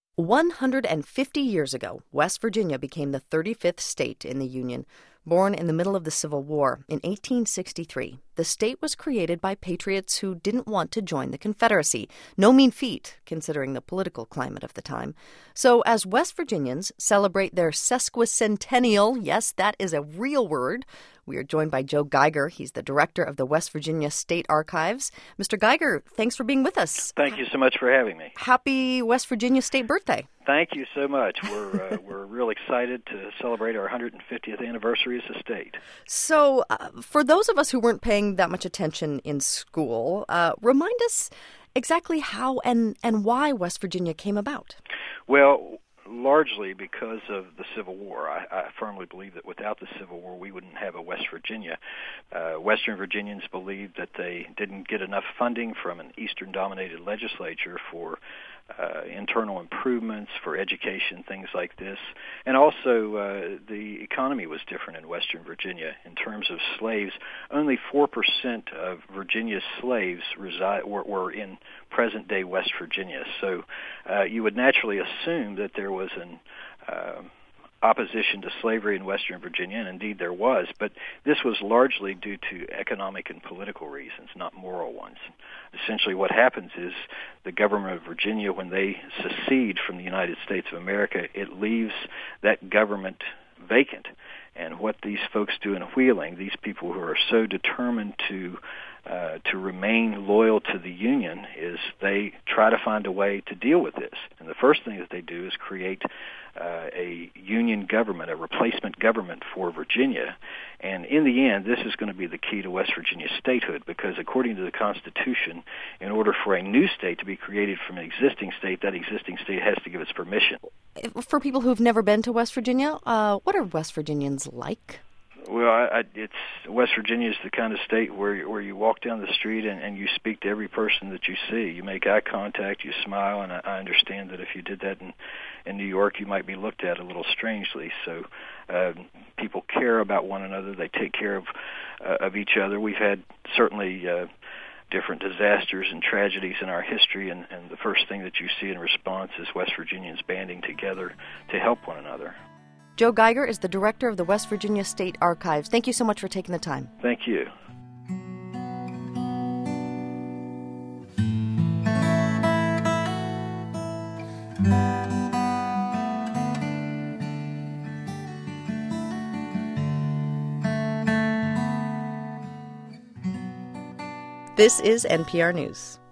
150 years ago, West Virginia became the 35th state in the Union. Born in the middle of the Civil War in 1863, the state was created by patriots who didn't want to join the Confederacy. No mean feat, considering the political climate of the time. So as West Virginians celebrate their sesquicentennial, yes, that is a real word, we are joined by Joe Geiger. He's the director of the West Virginia State Archives. Mr. Geiger, thanks for being with us. Thank you so much for having me. Happy West Virginia State birthday. Thank you so much. We're real excited to celebrate our 150th anniversary as a state. So for those of us who weren't paying that much attention in school, remind us exactly how and why West Virginia came about. Well, largely because of the Civil War. I firmly believe that without the Civil War, we wouldn't have a West Virginia. Western Virginians believed that they didn't get enough funding from an Eastern-dominated legislature for internal improvements, for education, things like this. And also, the economy was different in Western Virginia. In terms of slaves, only 4% of Virginia's slaves were in present-day West Virginia. So you would naturally assume that there was an opposition to slavery in Western Virginia, and indeed there was, but this was largely due to economic and political reasons, not moral ones. Essentially what happens is the government of Virginia, when they secede from the United States of America, it leaves that government vacant. And what these folks do in Wheeling, these people who are so determined to remain loyal to the Union, is they try to find a way to deal with this. And the first thing that they do is create a Union government, a replacement government for Virginia. And in the end, this is going to be the key to West Virginia statehood, because according to the Constitution, in order for a new state to be created from an existing state, that existing state has to give its permission. For people who've never been to West Virginia, what are West Virginians like? Well, West Virginia is the kind of state where you walk down the street and you speak to every person that you see. You make eye contact, you smile, and I understand that if you did that in New York, you might be looked at a little strangely. So people care about one another. They take care of each other. We've had certainly different disasters and tragedies in our history, and the first thing that you see in response is West Virginians banding together to help one another. Joe Geiger is the director of the West Virginia State Archives. Thank you so much for taking the time. Thank you. This is NPR News.